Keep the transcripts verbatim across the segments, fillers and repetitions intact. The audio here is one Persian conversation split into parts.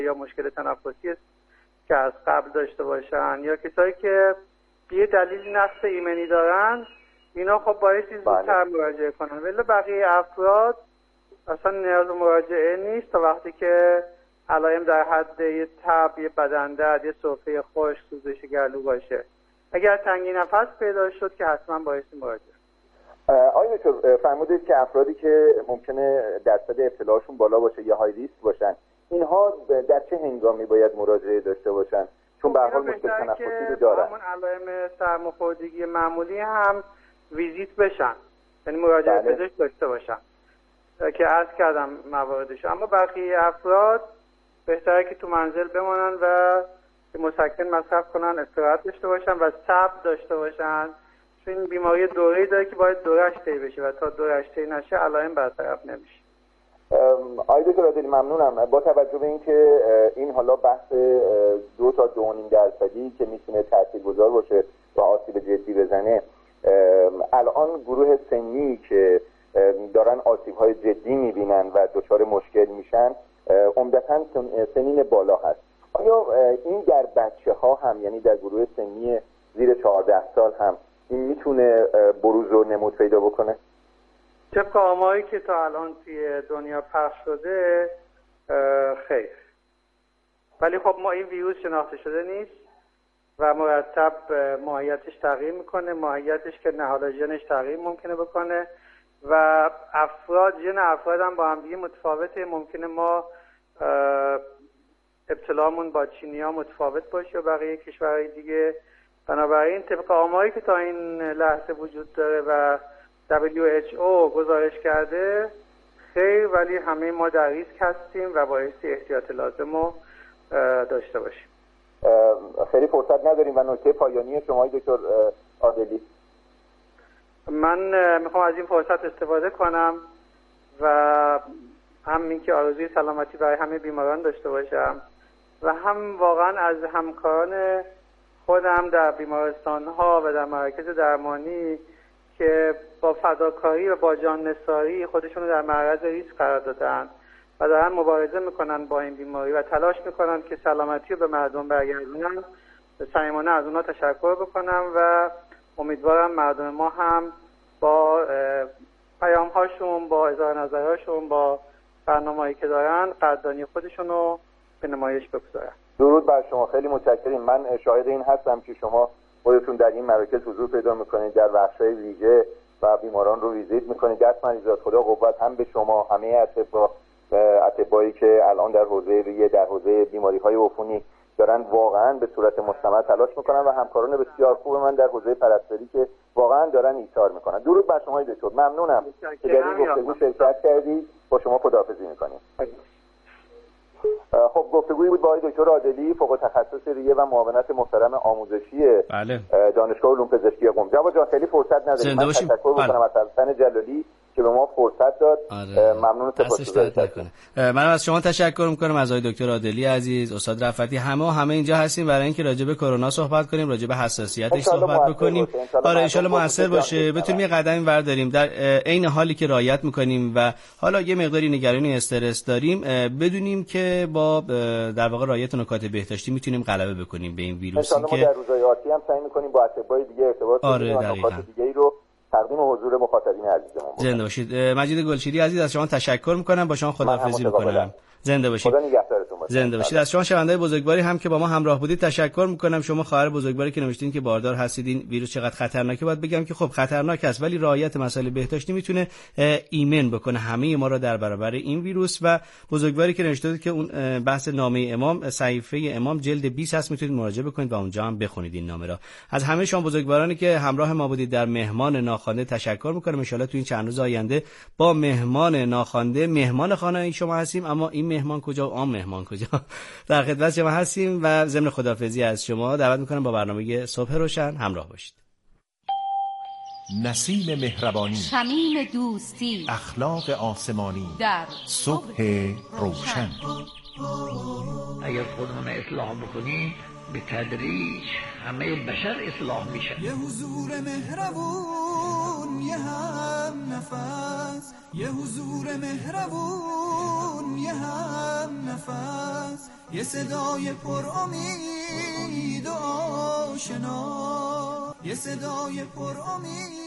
یا مشکل تنفسی است که از قبل داشته باشن یا کسایی که یه دلیل نقص ایمنی دارن، اینا خب بایستی زودتر مراجعه کنن. ولی بقیه افراد اصلا نیاز به مراجعه نیست تا وقتی که علائم در حد یه تب، یه بدن درد، یه سرفه خشک، سوزش گلو باشه. اگر تنگی نفس پیدا شد که حتما بایستی مراجعه. آیا دکتر فرمودید که افرادی که ممکنه درصد ابتلاشون بالا باشه یا های ریسک باشن، اینها در چه هنگامی باید مراجعه داشته باشن؟ چون به هر حال مشکل تنفسی رو دارن. همون علائم سرماخوردگی معمولی هم ویزیت بشن، یعنی مراجعه بله. پزشک داشته باشن که عرض کردم مواردش. اما بقیه افراد بهتره که تو منزل بمانن و مسکن مصرف کنن، استراحت داشته باشن و صبر داشته باشن، چون این بیماری دوره‌ای داره که باید دورش طی بشه و تا دورش طی نشه علائم برطرف نمیشه. آقای دکتر عادلی ممنونم. با توجه به اینکه این حالا بحث دو تا دو و نیم درصدی که میتونه تاثیرگذار باشه و آسیب جدی بزنه، الان گروه سنی که دارن آسیب‌های جدی میبینن و دچار مشکل میشن عمدتاً سنین بالا هست. آیا این در بچه‌ها هم، یعنی در گروه سنی زیر چهارده سال هم این میتونه بروز و نمود پیدا بکنه؟ طبق آماری که تا الان توی دنیا پخش شده خیر، ولی خب ما این ویروس شناخته شده نیست و مرتب ماهیتش تغییر میکنه، ماهیتش که نهال ژنش تغییر ممکنه بکنه و افراد ژن افراد هم با هم دیگه متفاوته. ممکنه ما ابتلامون با چینی‌ها متفاوت باشه و بقیه کشورهای دیگه. بنابراین طبق آماری که تا این لحظه وجود داره و دبلیو اچ او گزارش کرده خیر، ولی همه ما در ریسک هستیم و بایستی احتیاط لازم رو داشته باشیم. خیلی فرصت نداریم و نکته پایانی شما دکتر عادلی. من میخوام از این فرصت استفاده کنم و هم این که آرزوی سلامتی برای همه بیماران داشته باشم و هم واقعا از همکاران خودم در بیمارستان ها و در مراکز درمانی که با فداکاری و با جان نثاری خودشون رو در معرض ریسک قرار دادن و دارن مبارزه میکنن با این بیماری و تلاش میکنن که سلامتی رو به مردم برگردونن، صمیمانه از اونها تشکر بکنم و امیدوارم مردم ما هم با پیام هاشون، با اظهار نظرهاشون، با برنامه‌ای که دارن قدردانی خودشون رو به نمایش بگذارن. درود بر شما، خیلی متشکریم. من شاهد این هستم که شما خودتون در این مراکز حضور پیدا میکنید، در بخش‌های ویژه و بیماران رو ویزیت میکنید. دست مریضات، خدا قوت هم به شما، همه اطباء اطبایی که الان در حوزه ریه، در حوزه بیماری‌های عفونی دارن واقعا به صورت مستمر تلاش میکنن و همکاران بسیار خوب من در حوزه پرستاری که واقعا دارن ایثار میکنن. درود بر شما دکتر، ممنونم که در این گفتگو شرکت کردید. با شما خداحافظی میکنیم. خب گفتگویی بود با آقای دکتر عادلی، فوق تخصص ریه و معاونت محترم آموزشی بله. دانشگاه علوم پزشکی قم. جواد جان خیلی فرصت نداریم، من تشکر بکنم از حسن جلالی که به ما فرصت داد. آره. ممنون، سپاسگزارم. منم از شما تشکر میکنم، از آقای دکتر عادلی عزیز، استاد رفعتی، همه همه اینجا هستیم برای اینکه راجع به کرونا صحبت کنیم، راجع به حساسیتش صحبت بکنیم. آره ان شاء الله موثر باشه، بتونیم یه قدمی برداریم در عین حالی که رعایت میکنیم و حالا یه مقداری نگرانی استرس داریم، بدونیم که با در واقع رعایت نکات بهداشتی میتونیم غلبه بکنیم به این ویروسی که در روزهای آتی هم سعی میکنیم با اتباع دیگه ارتباط بگیریم و نکات دیگه‌ای رو تقدیم حضور مخاطبین عزیزمون. زنده باشید. مجید گلشیری عزیز، از شما تشکر میکنم، با شما خداحافظی میکنم. زنده باشید. خدا نگهدارتون باشه. زنده باشید. از شما شنونده‌های بزرگواری هم که با ما همراه بودید تشکر میکنم. شما خواهر بزرگواری که نوشتین که باردار هستید، این ویروس چقدر خطرناکه، باید بگم که خب خطرناک است ولی رعایت مسائل بهداشتی میتونه ایمن بکنه همه ما را در برابر این ویروس. و بزرگواری که نوشته که اون بحث نامه امام، صحیفه امام جلد بیست هست، میتونید مراجعه بکنید و اونجا هم بخونید این نامه را. از همه شما بزرگوارانی که همراه ما بودید در مهمان ناخوانده تشکر میکنم. ان شاءالله تو این چند روز آینده با مهمان ناخوانده مهمان خانه شما هستیم، اما این مهمان کجا و آن مهمان کجا در خدمت شما هستیم و ضمن خداحافظی از شما دعوت میکنم با برنامه صبح روشن همراه باشید. نسیم مهربانی، شمیم دوستی، اخلاق آسمانی در صبح روشن. اگر خودمون اصلاح بکنیم به تدریج همه بشر اصلاح میشن. یه حضور مهربون، یه هم نفس، یه حضور مهربون، یه هم نفس، یه صدای پر امید و آشنا، یه صدای پر امید.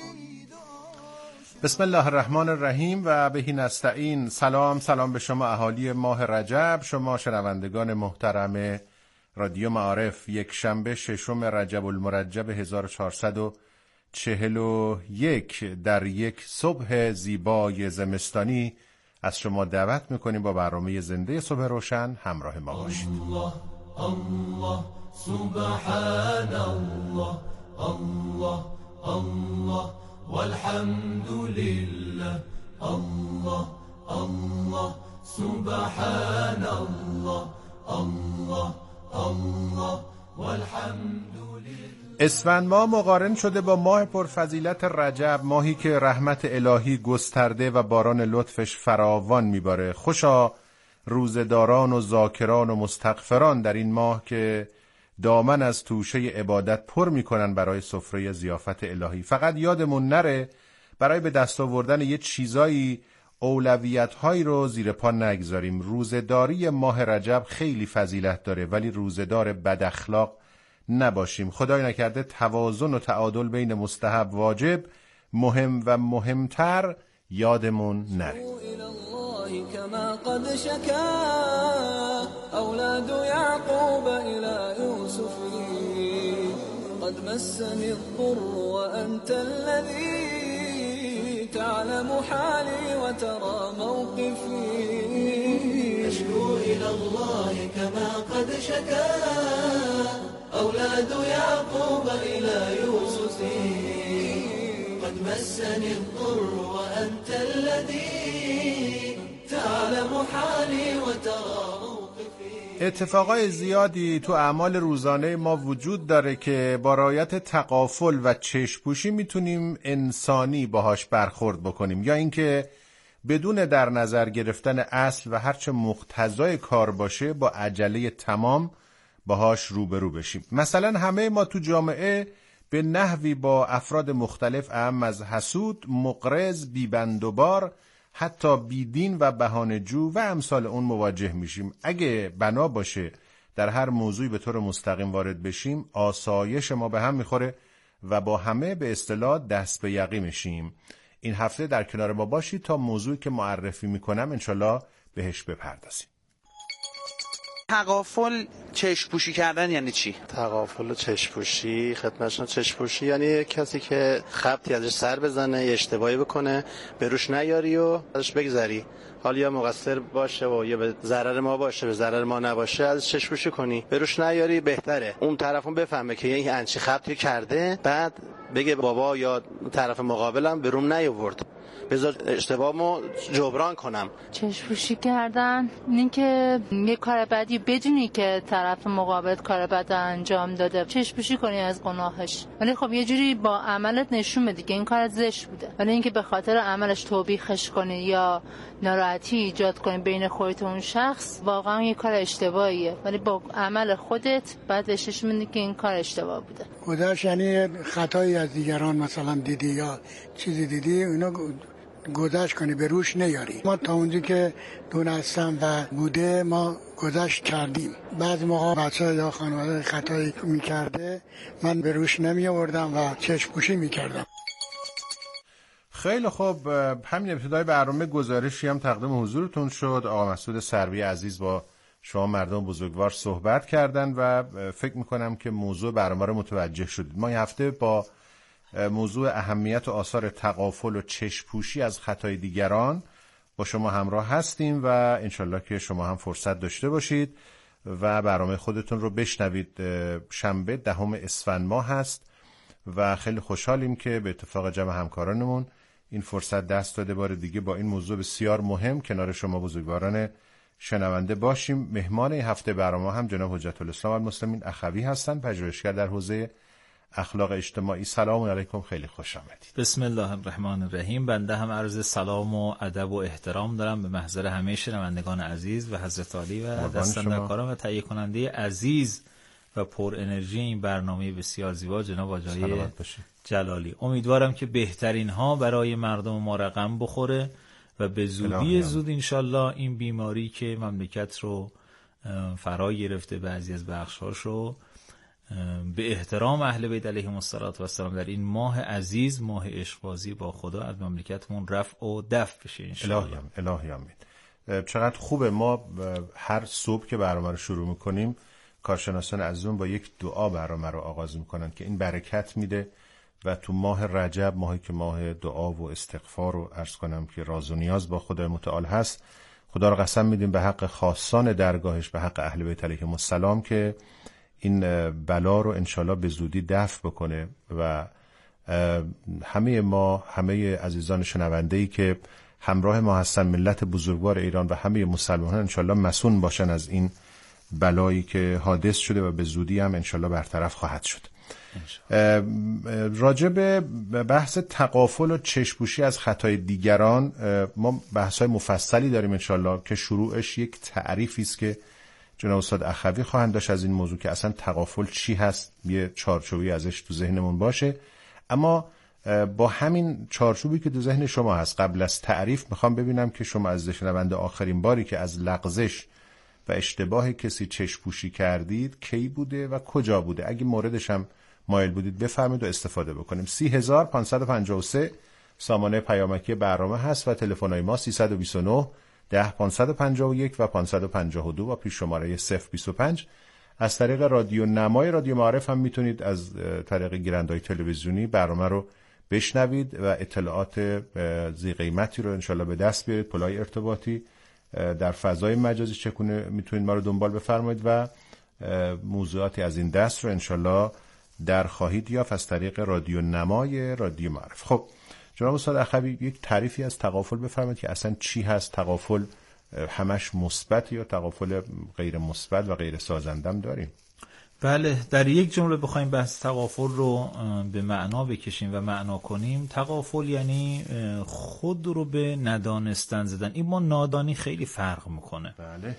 بسم الله الرحمن الرحیم و بهی نستعین. سلام سلام به شما اهالی ماه رجب، شما شنوندگان محترم رادیو معارف. یک شنبه ششم رجب المرجب هزار و چهارصد و چهل و یک در یک صبح زیبای زمستانی از شما دعوت میکنیم با برنامه زنده صبح روشن همراه ما باشید. الله الله سبحان الله الله الله والحمد لله الله الله سبحان الله الله الله والحمد لله. اسفند ماه مقارن شده با ماه پرفضیلت رجب، ماهی که رحمت الهی گسترده و باران لطفش فراوان میباره. خوشا روزداران و ذاکران و مستغفران در این ماه که دامن از توشه عبادت پر میکنن برای سفره ضیافت الهی. فقط یادمون نره برای به دست آوردن یه چیزایی اولویت‌هایی رو زیر پا نگذاریم. روزداری ماه رجب خیلی فضیلت داره، ولی روزدار بد اخلاق نباشیم. خدای نکرده توازن و تعادل بین مستحب واجب مهم و مهمتر یادمون نره. كما قد شكا أولاد يعقوب إلى يوسف قد مسني الضر وأنت الذي تعلم حالي وترى موقفي أشكو إلى الله كما قد شكا أولاد يعقوب إلى يوسف قد مسني الضر وأنت الذي اتفاقای زیادی تو اعمال روزانه ما وجود داره که با رعایت تغافل و چشم‌پوشی میتونیم انسانی باهاش برخورد بکنیم، یا اینکه بدون در نظر گرفتن اصل و هرچه مقتضای کار باشه با عجله تمام باهاش روبرو بشیم. مثلا همه ما تو جامعه به نحوی با افراد مختلف اهم از حسود، مقرض، بیبندوبار، حتی بیدین و بهانه‌جو و امثال اون مواجه میشیم. اگه بنا باشه در هر موضوعی به طور مستقیم وارد بشیم، آسایش ما به هم میخوره و با همه به اصطلاح دست به یقی میشیم. این هفته در کنار ما باشید تا موضوعی که معرفی میکنم انشالله بهش بپردازیم. تغافل چشم پوشی کردن یعنی چی؟ تغافل و چشم پوشی خدمتشون، چشم پوشی یعنی کسی که خبطی ازش سر بزنه، یه اشتباهی بکنه، به روش نیاری و ازش بگذری. حالا یا مقصر باشه و یا به ضرر ما باشه، به ضرر ما نباشه، ازش چشم پوشی کنی، به روش نیاری بهتره. اون طرفون بفهمه که این انچی خبطی کرده، بعد بگه بابا یا طرف مقابلم به روم نیاورد، بذار اشتباهمو جبران کنم. چشم پوشی کردن این که یه کار بدی بدونی که طرف مقابل کار بد انجام داده، چشم پوشی کنی از گناهش، ولی خب یه جوری با عملت نشون بدی که این کار زشت بوده، ولی اینکه به خاطر عملش توبیخش کنی یا ناراحتی ایجاد کنی بین خودت و اون شخص، واقعا یه کار اشتباهیه، ولی با عمل خودت بعد نشون میدی که این کار اشتباه بوده. گذشت یعنی خطایی از دیگران مثلا دیدی یا چیزی دیدی، اینا گذشت کنی، به روش نیاری. ما تا اونجایی که دونستم و بوده ما گذشت کردیم. بعضی موقع بچه یا خانواده خطایی میکرده من به روش نمی آوردم و چشم پوشی میکردم. خیلی خوب، همین ابتدای برنامه گزارشی هم تقدیم حضورتون شد. آقا مسعود سروی عزیز با شما مردم بزرگوار صحبت کردن و فکر میکنم که موضوع برنامه رو متوجه شدید. ما این هفته با موضوع اهمیت و آثار تغافل و چشم‌پوشی از خطای دیگران با شما همراه هستیم و انشالله که شما هم فرصت داشته باشید و برنامه خودتون رو بشنوید. شنبه دهم اسفند ماه هست و خیلی خوشحالیم که به اتفاق جمع همکارانمون این فرصت دست داده بار دیگه با این موضوع بسیار مهم کنار شما بزرگواران شنونده باشیم. مهمان این هفته برنامه هم جناب حجت الاسلام المسلمین اخوی هستند، پژوهشگر در حوزه اخلاق اجتماعی. سلام علیکم، خیلی خوش آمدید. بسم الله الرحمن الرحیم. بنده هم عرض سلام و ادب و احترام دارم به محضر همه شنوندگان عزیز و حضرت عالی و دستاندرکاران و تهیه کننده عزیز و پر انرژی این برنامه بسیار زیبا جناب آقای جلالی. امیدوارم که بهترین ها برای مردم ما رقم بخوره و به زودی زود انشالله این بیماری که مملکت رو فرا گرفته بعضی از بخش‌هاش رو به احترام اهل بیت علیهم السلام در این ماه عزیز، ماه عشق‌بازی با خدا، از مملکتمون رفع و دفع بشه انشالله. الهی الهی آمین. چقدر خوبه ما هر صبح که برنامه رو شروع میکنیم کارشناسان عزیزمون با یک دعا برنامه رو آغاز میکنن که این برکت میده و تو ماه رجب، ماهی که ماه دعا و استغفار و عرض کنم که راز و نیاز با خدای متعال هست، خدا رو قسم میدیم به حق خاصان درگاهش، به حق اهل بیت علیهم السلام که این بلا رو انشالله به زودی دفع بکنه و همه ما، همه عزیزان شنونده‌ای که همراه ما هستن، ملت بزرگوار ایران و همه مسلمانان انشالله مسئول باشن از این بلایی که حادث شده و به زودی هم انشالله برطرف خواهد شد. راجع به بحث تغافل و چشم‌پوشی از خطای دیگران ما بحث‌های مفصلی داریم انشالله که شروعش یک تعریفی است که جناب استاد اخوی خواهند داشت از این موضوع که اصلا تغافل چی هست، یه چارچوبی ازش تو ذهنمون باشه. اما با همین چارچوبی که تو ذهن شما هست قبل از تعریف میخوام ببینم که شما از شنونده آخرین باری که از لغزش و اشتباه کسی چشم‌پوشی کردید کی بوده و کجا بوده؟ اگه موردش هم مایل بودید بفرمایید و استفاده بکنیم. سی هزار پانصد و پنجاه و سه سامانه پیامکی برنامه هست و تلفن‌های ما سیصد و بیست و نه ده پانصد و پنجاه و یک و پانصد و پنجاه و دو و پیش شماره صفر بیست و پنج. از طریق رادیو نمای رادیو معارف هم میتونید از طریق گیرنده‌های تلویزیونی برنامه رو بشنوید و اطلاعات ذی قیمتی رو انشالله به دست بیارید. پلای ارتباطی در فضای مجازی چگونه میتونید ما رو دنبال بفرمایید و موضوعاتی از این دست رو انشالله در خواهید یافت از طریق رادیو نمای رادیو معارف. خب جناب استاد اخوی یک تعریفی از تغافل بفرمایید که اصلا چی هست؟ تغافل همش مثبت یا تغافل غیر مثبت و غیر سازندم داریم؟ بله، در یک جمله بخوایم بحث تغافل رو به معنا بکشیم و معنا کنیم، تغافل یعنی خود رو به ندانستن زدن. این با نادانی خیلی فرق میکنه. بله.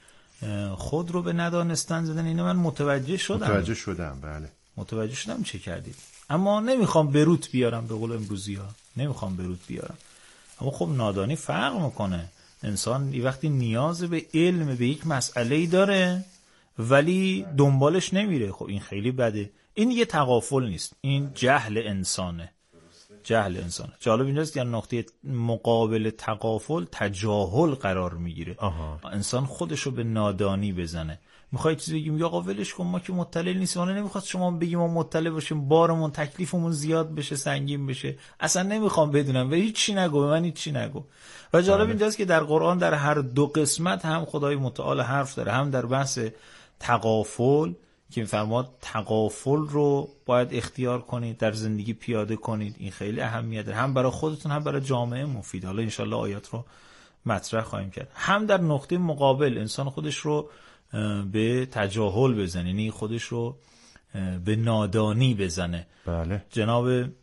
خود رو به ندانستن زدن، اینو من متوجه شدم متوجه شدم بله متوجه شدم چه کردید، اما نمیخوام بروت بیارم، به قول امروزی ها نمیخوام بروت بیارم. اما خب نادانی فرق میکنه. انسان یه وقتی نیاز به علم به یک مسئله‌ای داره ولی دنبالش نمیره، خب این خیلی بده. این یه تغافل نیست، این جهل انسانه. جهل انسانه. جالب اینجاست که نقطه مقابل تغافل تجاهل قرار میگیره. انسان خودشو به نادانی بزنه. میخوای چیزی بگیم یا آقا ولش کن ما که مطلع نیستیم، اون نمیخواد شما بگیم ما مطلع باشیم، بارمون تکلیفمون زیاد بشه، سنگین بشه، اصلا نمیخوام بدونم و هیچ چی نگو، به من هیچ چی نگو. و جالب اینجاست که در قرآن در هر دو قسمت هم خدای متعال حرف داره، هم در بحث تغافل که میفرماد تغافل رو باید اختیار کنید، در زندگی پیاده کنید، این خیلی اهمیت داره، هم برای خودتون هم برای جامعه مفید. حالا انشالله آیات رو مطرح خواهیم کرد. هم در نقطه مقابل انسان خودش رو به تجاهل بزنه، یعنی خودش رو به نادانی بزنه. بله. جناب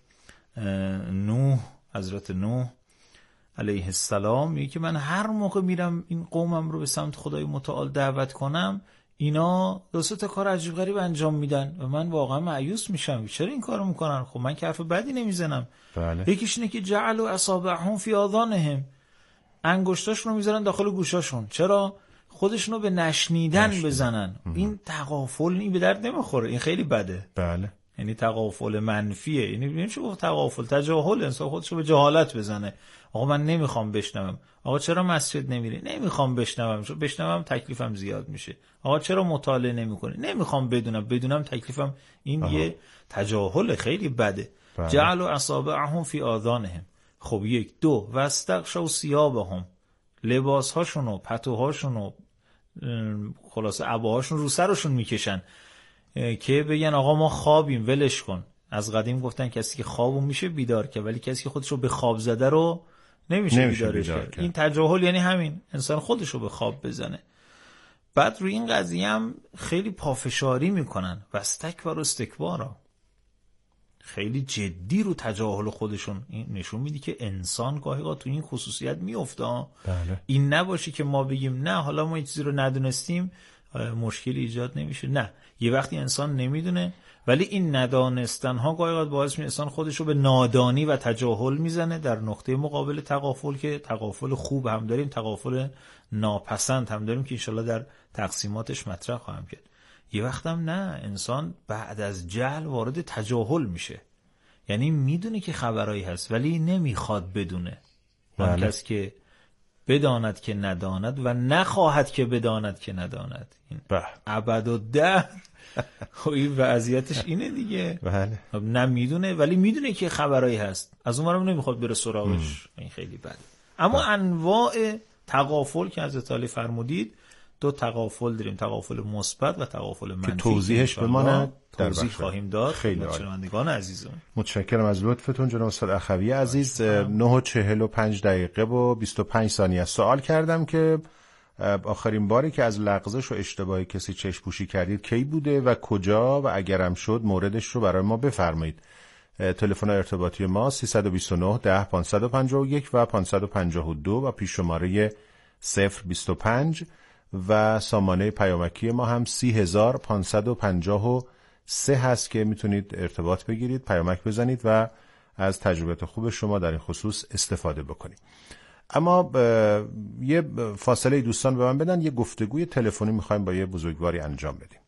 نوح، حضرت نوح علیه السلام میگه که من هر موقع میرم این قومم رو به سمت خدای متعال دعوت کنم، اینا دو سه تا کار عجیب غریب انجام میدن و من واقعا مایوس میشم، چرا این کارو میکنن؟ خب من که حرف بدی نمیزنم. بله. یکیش اینه که جعلوا اصابعهم فی آذانهم، انگشتاشون رو میذارن داخل گوشاشون. چرا؟ خودشونو به نشنیدن نشنید. بزنن. ام. این تغافل این به درد نمیخوره، این خیلی بده. بله. یعنی تغافل منفیه، یعنی نمیشه گفت تغافل، تجاهل، انسان خودشو به جهالت بزنه. آقا من نمیخوام بشنوم. آقا چرا مسجد نمیری؟ نمیخوام بشنوم، چون بشنوم تکلیفم زیاد میشه. آقا چرا مطالعه نمیکنی؟ نمیخوام بدونم، بدونم تکلیفم. این آها. یه تجاهل خیلی بده. بله. جعلوا اصابعهم فی آذانهم. خب یک دو واستغشوا ثیابهم، لباسهاشون و پتوهاشون و خلاصه عباهاشون رو سرشون میکشن که بگن آقا ما خوابیم ولش کن. از قدیم گفتن کسی که خوابون میشه بیدار که، ولی کسی که خودش رو به خواب زده رو نمیشه, نمیشه بیدارش بیدار کرد. این تجاهل یعنی همین، انسان خودش رو به خواب بزنه. بعد روی این قضیه هم خیلی پافشاری میکنن و استکبار و استکبارا، خیلی جدی رو تجاهل خودشون. این نشون میده که انسان گاهی اوقات تو این خصوصیت میفته. بله. این نباشه که ما بگیم نه حالا ما این چیزی رو ندونستیم مشکلی ایجاد نمیشه. نه، یه وقتی انسان نمیدونه، ولی این ندانستن ها گاهی اوقات باعث میشه انسان خودش رو به نادانی و تجاهل میزنه در نقطه مقابل تغافل، که تغافل خوب هم داریم، تغافل ناپسند هم داریم که انشالله در تقسیماتش مطرح خواهم کرد. یه وقت هم نه، انسان بعد از جهل وارد تجاهل میشه، یعنی میدونه که خبرایی هست ولی نمیخواد بدونه. آن کس که بداند که نداند و نخواهد که بداند که نداند، این ابد و ده این وضعیتش اینه دیگه. بله. نه میدونه ولی میدونه که خبرایی هست، از اونورم نمیخواد بره سراغش. این خیلی بده. اما بله. انواع تغافل که حضرت علی فرمودید، دو تغافل داریم، تغافل مثبت و تغافل منفی که توضیحش بماند در توضیح خواهیم داد. خیلی شنوندگان عزیزم متشکرم از لطفتون جناب استاد اخوی عزیز. نه و چهل و پنج دقیقه و بیست و پنج ثانیه سوال کردم که آخرین باری که از لغزش و اشتباه کسی چشم پوشی کردید کی بوده و کجا، و اگرم شد موردش رو برای ما بفرمایید. تلفن ارتباطی ما سیصد و بیست و نه ده پانصد و پنجاه و یک و پانصد و پنجاه و دو و پیش شماره صفر بیست و پنج و سامانه پیامکی ما هم سی هزار پانصد و پنجاه و سه هست که میتونید ارتباط بگیرید، پیامک بزنید و از تجربه خوب شما در این خصوص استفاده بکنید. اما یه فاصله دوستان به من بدن، یه گفتگوی تلفنی میخوایم با یه بزرگواری انجام بدیم.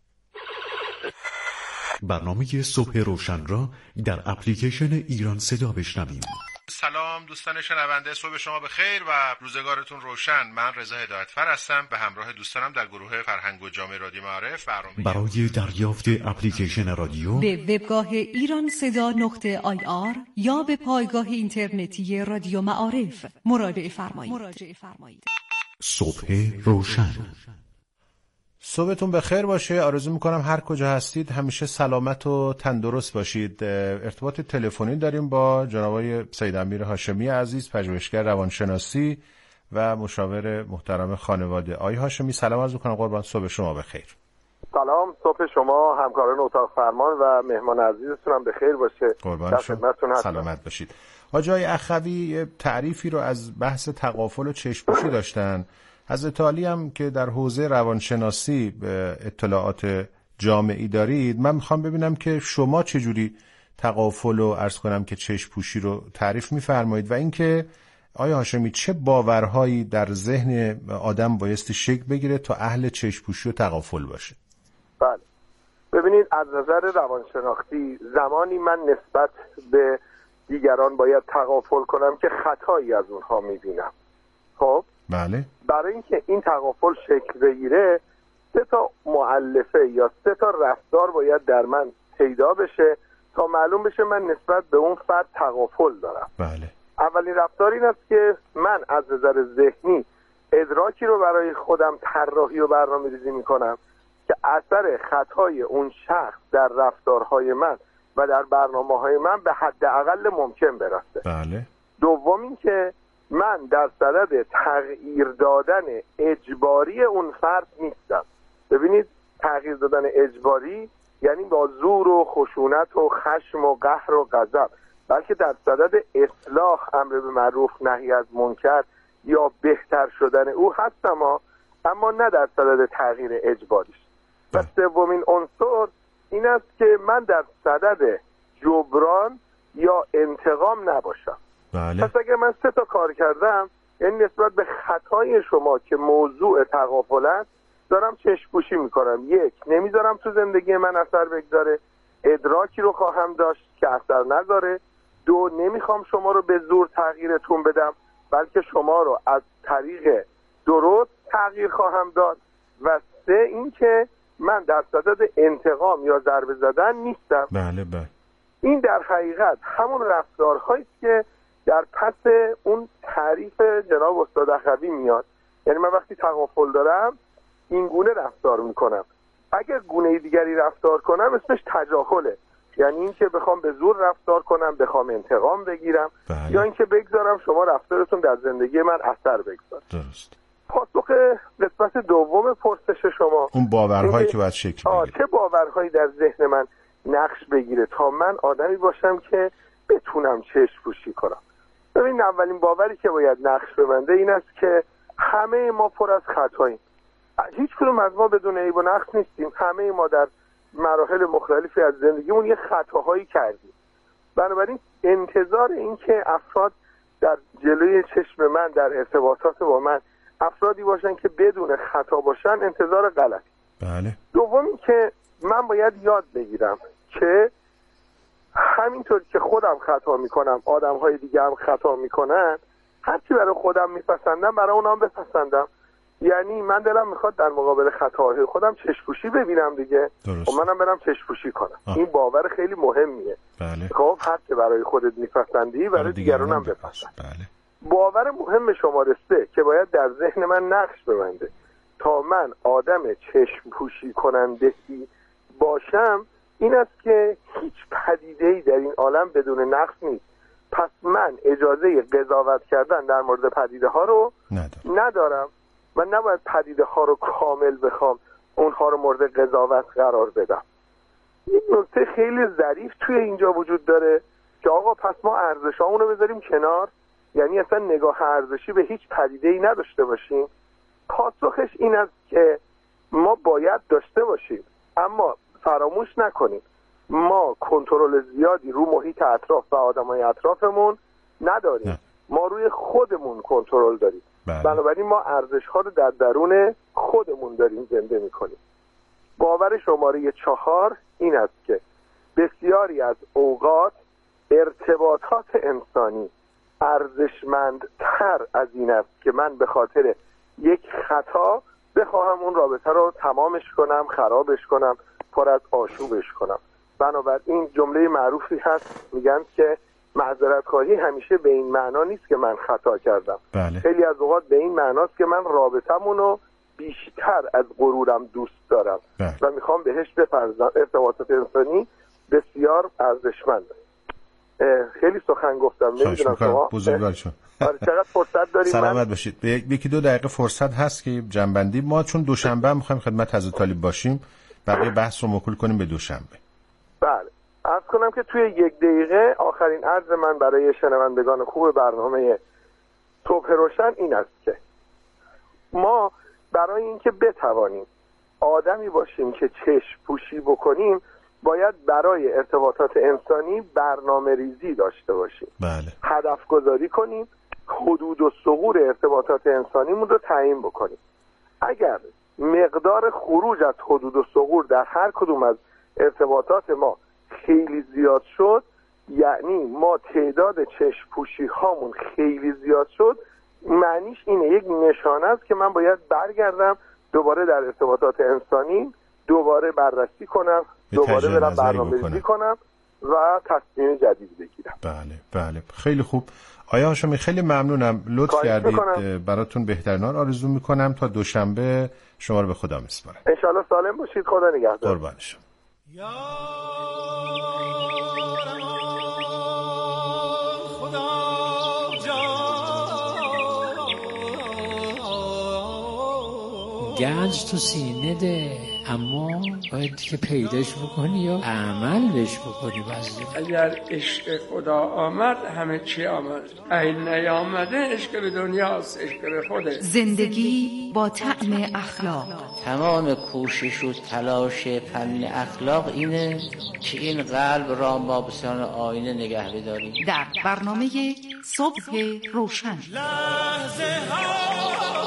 برنامه صبح روشن را در اپلیکیشن ایران صدا بشنویم. سلام دوستان شنونده، صبح شما بخیر و روزگارتون روشن. من رضا هدایتفر هستم، به همراه دوستانم در گروه فرهنگ و جامعه رادیو معارف برنامه برای دریافت اپلیکیشن رادیو به وبگاه ایران صدا نقطه آی آر یا به پایگاه اینترنتی رادیو معارف مراجعه فرمایید. صبح روشن. صبحتون بخیر باشه. آرزو میکنم هر کجا هستید همیشه سلامت و تندرست باشید. ارتباط تلفنی داریم با جناب آقای سید امیر هاشمی عزیز، پژوهشگر روانشناسی و مشاور محترم خانواده. آقای هاشمی سلام عرض میکنم. قربان، صبح شما بخیر. سلام، صبح شما همکاران اتاق فرمان و مهمان عزیزتون هم بخیر باشه. قربان شما، سلامت باشید. حاج آقای اخوی تعریفی رو از بحث تغافل و چشم‌پوشی داشتن. حضرت علی هم که در حوزه روانشناسی اطلاعات جامعی دارید، من میخوام ببینم که شما چجوری تغافل و عرض کنم که چشم پوشی رو تعریف میفرمایید و اینکه آیا هاشمی چه باورهایی در ذهن آدم بایستی شکل بگیره تا اهل چشم پوشی و تغافل باشه؟ بله، ببینید از نظر روانشناختی زمانی من نسبت به دیگران باید تغافل کنم که خطایی از اونها میبینم. خب بله. برای اینکه این تغافل شکل بگیره سه تا مؤلفه یا سه تا رفتار باید در من پیدا بشه تا معلوم بشه من نسبت به اون فرد تغافل دارم. بله. اولین رفتار این است که من از نظر ذهنی ادراکی رو برای خودم طراحی و برنامه‌ریزی میکنم که اثر خطای اون شخص در رفتارهای من و در برنامه‌های من به حداقل ممکن برسه. بله. دوم این که من در صدد تغییر دادن اجباری اون فرد نیستم. ببینید تغییر دادن اجباری یعنی با زور و خشونت و خشم و قهر و غضب، بلکه در صدد اصلاح، امر به معروف، نهی از منکر یا بهتر شدن او هستم، اما نه در صدد تغییر اجباریش. و سومین عنصر این است که من در صدد جبران یا انتقام نباشم. بله. پس اگر من سه تا کار کردم، یعنی نسبت به خطای شما که موضوع تغافل است دارم چشم پوشی میکنم. یک، نمیذارم تو زندگی من اثر بگذاره، ادراکی رو خواهم داشت که اثر نذاره. دو، نمیخوام شما رو به زور تغییرتون بدم، بلکه شما رو از طریق درست تغییر خواهم داد. و سه، این که من در صدد انتقام یا ضربه زدن نیستم. بله بله. این در حقیقت همون رفتارهایی که در پس اون تعریف جناب استاد اخوی میاد. یعنی من وقتی تغافل دارم این گونه رفتار میکنم، اگر گونه دیگری رفتار کنم اسمش تجاهله، یعنی این که بخوام به زور رفتار کنم، بخوام انتقام بگیرم. بله. یا این که بگذارم شما رفتارتون در زندگی من اثر بگذاره. درست. پاسخ قسمت دوم پرسش شما، اون باورهایی که باید شکل بگیره، چه باورهایی در ذهن من نقش بگیره تا من آدمی باشم که بتونم چشم پوشی کنم. ببین اولین باوری که باید نقش ببنده این است که همه ما پر از خطاییم. هیچ کدوم از ما بدون عیب و نقص نیستیم. همه ما در مراحل مختلفی از زندگیمون یه خطاهایی کردیم. بنابراین انتظار این که افراد در جلوی چشم من در ارتباطات با من افرادی باشن که بدون خطا باشن انتظار غلطی. بله. دوم این که من باید یاد بگیرم که همینطور که خودم خطا میکنم آدم‌های دیگه هم خطا میکنن، هرچی برای خودم میپسندم برای اونام بپسندم. یعنی من دلم میخواد در مقابل خطاهای خودم چشم‌پوشی ببینم دیگه، و منم برم چشم‌پوشی کنم. آه. این باور خیلی مهمیه. بله. خب هرچی برای خودت میپسندی برای دیگران هم بپسند. بله. باور مهم شماره سه که باید در ذهن من نقش ببنده تا من آدم چشم‌پوشی کننده‌ای باشم این است که هیچ پدیده‌ای در این عالم بدون نقص نیست. پس من اجازه قضاوت کردن در مورد پدیده ها رو ندارم. ندارم. من نباید پدیده ها رو کامل بخوام اونها رو مورد قضاوت قرار بدم. یک نکته خیلی ظریف توی اینجا وجود داره که آقا پس ما ارزشامون رو بذاریم کنار، یعنی اصلا نگاه ارزشی به هیچ پدیده‌ای نداشته باشیم. پاسخش این است که ما باید داشته باشیم، اما فراموش نکنیم ما کنترل زیادی رو محیط اطراف و آدمای اطرافمون نداریم. نه. ما روی خودمون کنترل داریم. بله. بنابراین ما ارزش‌ها رو در درون خودمون داریم زنده می‌کنیم. باور شماره چهار این است که بسیاری از اوقات ارتباطات انسانی ارزشمندتر از این است که من به خاطر یک خطا بخواهم اون رابطه رو تمامش کنم، خرابش کنم، پر از آشوبش کنم. بنابراین جمله معروفی هست میگن که معذرت خواهی همیشه به این معنا نیست که من خطا کردم. بله. خیلی از اوقات به این معناست که من رابطمونو بیشتر از غرورم دوست دارم. بله. و میخوام بهش بپردازم. ارتباطات انسانی بسیار ارزشمنده. خیلی سخن گفتم، نمیدونم شما بزرگوار شد. آره چقدر فرصت داریم؟ سلامت من... باشید. به یکی دو دقیقه فرصت هست که جنبندی ما چون دوشنبه میخوایم خدمت حضرت طالب باشیم، بقیه بحث رو موکول کنیم به دوشنبه. بله. عرض کنم که توی یک دقیقه آخرین عرض من برای شنوندگان خوب برنامه صبح روشن این است که ما برای اینکه بتوانیم آدمی باشیم که چشم پوشی بکنیم باید برای ارتباطات انسانی برنامه ریزی داشته باشیم. بله. هدف گذاری کنیم، حدود و ثغور ارتباطات انسانیمون رو تعیین بکنیم. اگر مقدار خروج از حدود و ثغور در هر کدوم از ارتباطات ما خیلی زیاد شد، یعنی ما تعداد چشم پوشی هامون خیلی زیاد شد، معنیش اینه، یک نشانه است که من باید برگردم دوباره در ارتباطات انسانی دوباره بررسی کنم، دوباره برم برنامه‌ریزی کنم و تصمیم جدید بگیرم. بله بله خیلی خوب. آیا هاشمی خیلی ممنونم، لطف کردید. براتون بهترین آرزو میکنم. تا دوشنبه شما رو به خدا میسپارم. ان شاءالله سالم باشید. خدا نگهدار. قربان شما. گنج تو سینه ده، اما باید که پیداش بکنی یا عمل بهش بکنی. بعضی اگر عشق خدا آمد همه چی آمد، اگه نیامده عشق به دنیاست، عشق به خوده. زندگی با طعم اخلاق. تمام کوشش و تلاش فن اخلاق اینه که این قلب را ما به سان آینه نگه بداریم. در برنامه صبح روشن لحظه ها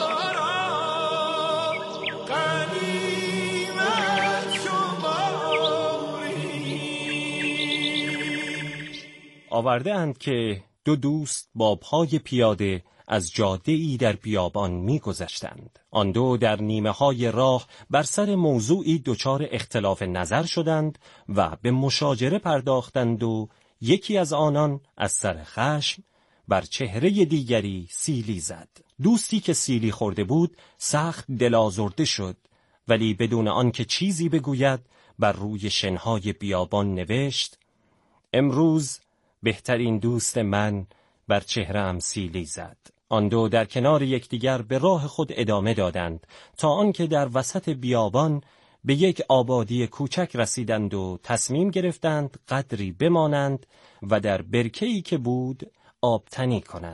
آورده اند که دو دوست با پای پیاده از جاده ای در بیابان می گذشتند. آن دو در نیمه های راه بر سر موضوعی دچار اختلاف نظر شدند و به مشاجره پرداختند و یکی از آنان از سر خشم بر چهره دیگری سیلی زد. دوستی که سیلی خورده بود سخت دلازرده شد، ولی بدون آنکه چیزی بگوید بر روی شنهای بیابان نوشت: امروز بهترین دوست من بر چهره‌ام سیلی زد. آن دو در کنار یکدیگر به راه خود ادامه دادند تا آنکه در وسط بیابان به یک آبادی کوچک رسیدند و تصمیم گرفتند قدری بمانند و در برکه‌ای که بود آبتنی کنند.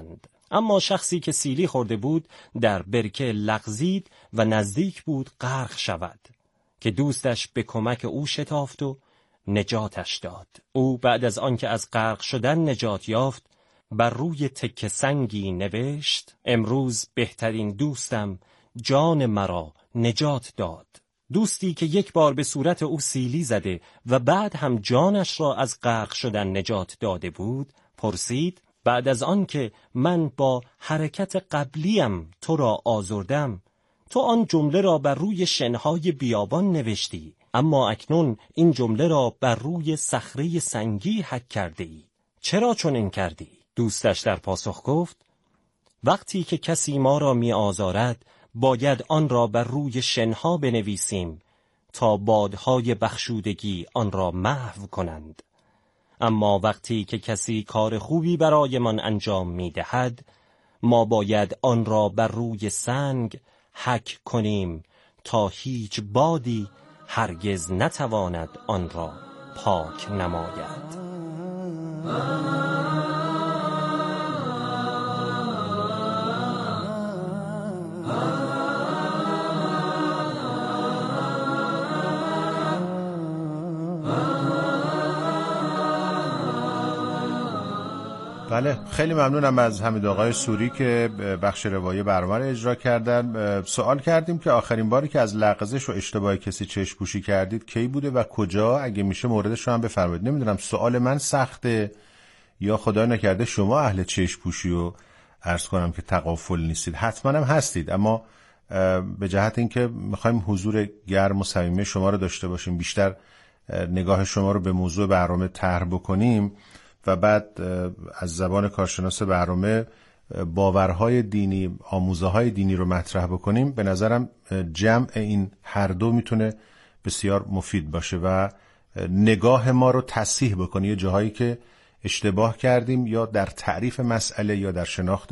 اما شخصی که سیلی خورده بود در برکه لغزید و نزدیک بود غرق شود که دوستش به کمک او شتافت و نجاتش داد. او بعد از آنکه از غرق شدن نجات یافت بر روی تکه سنگی نوشت: امروز بهترین دوستم جان مرا نجات داد. دوستی که یک بار به صورت او سیلی زده و بعد هم جانش را از غرق شدن نجات داده بود پرسید: بعد از آن که من با حرکت قبلیم تو را آزردم، تو آن جمله را بر روی شنهای بیابان نوشتی، اما اکنون این جمله را بر روی صخره سنگی حک کرده ای. چرا چنین کردی؟ دوستش در پاسخ گفت: وقتی که کسی ما را می آزارد باید آن را بر روی شنها بنویسیم تا بادهای بخشودگی آن را محو کنند. اما وقتی که کسی کار خوبی برای من انجام می دهد ما باید آن را بر روی سنگ حک کنیم تا هیچ بادی هرگز نتواند آن را پاک نماید. بله، خیلی ممنونم از حمید آقای سوری که بخش روایی برنامه رو اجرا کردن. سوال کردیم که آخرین باری که از لغزش و اشتباه کسی چشم پوشی کردید کی بوده و کجا؟ اگه میشه موردش رو هم بفرمایید. نمیدونم سوال من سخته یا خدای نکرده شما اهل چشم پوشی و عرض کنم که تغافل نیستید. حتما هم هستید، اما به جهت اینکه میخوایم حضور گرم و صمیمی شما رو داشته باشیم، بیشتر نگاه شما رو به موضوع برنامه طرح بکنیم و بعد از زبان کارشناس برنامه باورهای دینی، آموزه‌های دینی رو مطرح بکنیم، به نظرم جمع این هر دو میتونه بسیار مفید باشه و نگاه ما رو تصحیح بکنه. یه جاهایی که اشتباه کردیم یا در تعریف مسئله یا در شناخت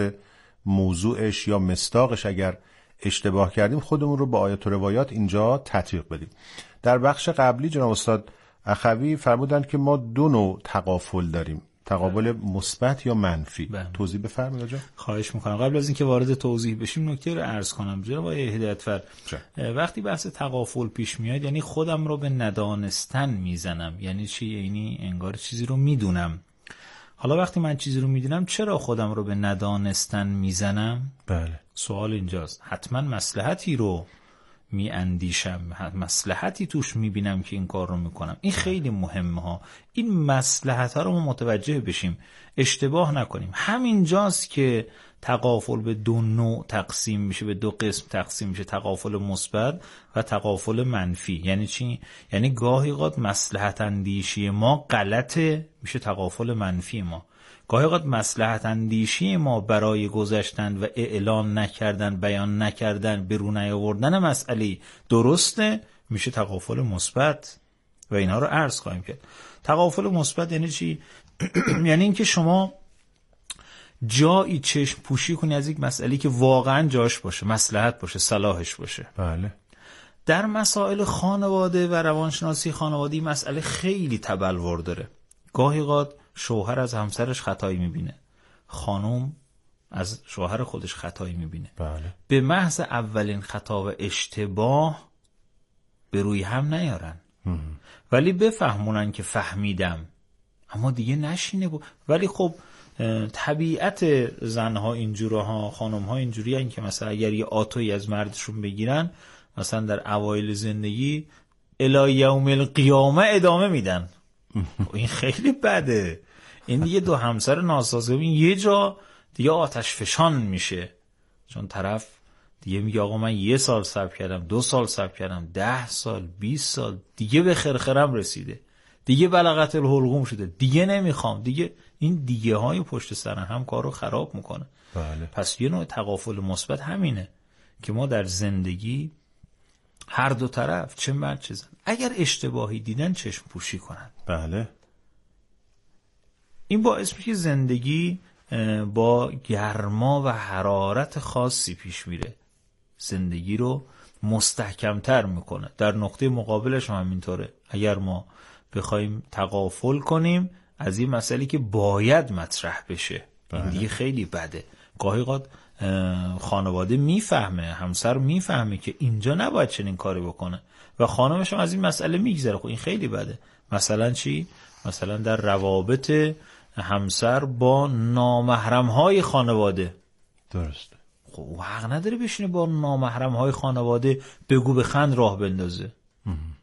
موضوعش یا مصداقش اگر اشتباه کردیم خودمون رو با آیات و روایات اینجا تطبیق بدیم. در بخش قبلی جناب استاد اخوی فرمودند که ما دو نوع تغافل داریم، تقابل مثبت یا منفی. بله. توضیح بفرمایید آقا. خواهش میکنم. قبل از اینکه وارد توضیح بشیم نکته رو عرض کنم. جناب آقای هدایتفر، وقتی بحث تغافل پیش میاد یعنی خودم رو به ندانستن میزنم. یعنی چی؟ یعنی انگار چیزی رو میدونم. حالا وقتی من چیزی رو میدونم چرا خودم رو به ندانستن میزنم؟ بله. سوال اینجاست. حتما مصلحتی رو می اندیشم، مصلحتی توش می بینم که این کار رو میکنم. این خیلی مهمه ها. این مصلحت ها رو ما متوجه بشیم، اشتباه نکنیم. همین جاست که تغافل به دو نوع تقسیم میشه، به دو قسم تقسیم میشه، تغافل مثبت و تغافل منفی. یعنی چی؟ یعنی گاهی اوقات مصلحت اندیشی ما غلطه، میشه تغافل منفی ما. گاهی اوقات مصلحت اندیشی ما برای گذشتن و اعلان نکردن، بیان نکردن، به رو نیاوردن مسئله درسته، میشه تغافل مثبت و اینها رو عرض خواهیم کرد. تغافل مثبت یعنی چی؟ یعنی اینکه شما جایی چشم پوشی کنی از یک مسئله که واقعا جاش باشه، مصلحت باشه، صلاحش باشه. بله. در مسائل خانواده و روانشناسی خانوادی مسئله خیلی تبلور داره. گاهی اوقات شوهر از همسرش خطایی میبینه، خانم از شوهر خودش خطایی میبینه. بله. به محض اولین خطا و اشتباه به روی هم نیارن هم. ولی بفهمونن که فهمیدم، اما دیگه نشینه بود. ولی خب طبیعت زنها اینجوره ها، خانم ها اینجوری هن که مثلا اگر یه آتویی از مردشون بگیرن، مثلا در اوایل زندگی الی یوم القیامه ادامه میدن. این خیلی بده. این دیگه دو همسر ناسازگار یه جا دیگه آتش فشان میشه، چون طرف دیگه میگه آقا من یه سال صبر کردم، دو سال صبر کردم، ده سال، بیست سال، دیگه به خرخرم رسیده، دیگه بلغت الحلقوم شده، دیگه نمیخوام. دیگه این دیگه های پشت سر هم کارو خراب میکنه. بله. پس یه نوع تغافل مثبت همینه که ما در زندگی هر دو طرف، چه مرد چه زن، اگر اشتباهی دیدن چشم پوشی کنن. بله. این باعث میشه زندگی با گرما و حرارت خاصی پیش میره، زندگی رو مستحکمتر میکنه. در نقطه مقابلش هم همینطوره. اگر ما بخوایم تغافل کنیم از این مسئله که باید مطرح بشه، این دیگه خیلی بده. گاهی اوقات خانواده میفهمه، همسر میفهمه که اینجا نباید چنین کاری بکنه و خانمش هم از این مسئله میگذره. خب این خیلی بده. مثلا چی؟ مثلا در روابط همسر با نامحرم‌های خانواده. درسته. خب حق نداره بشینه با نامحرم‌های خانواده بگو بخند راه بندازه.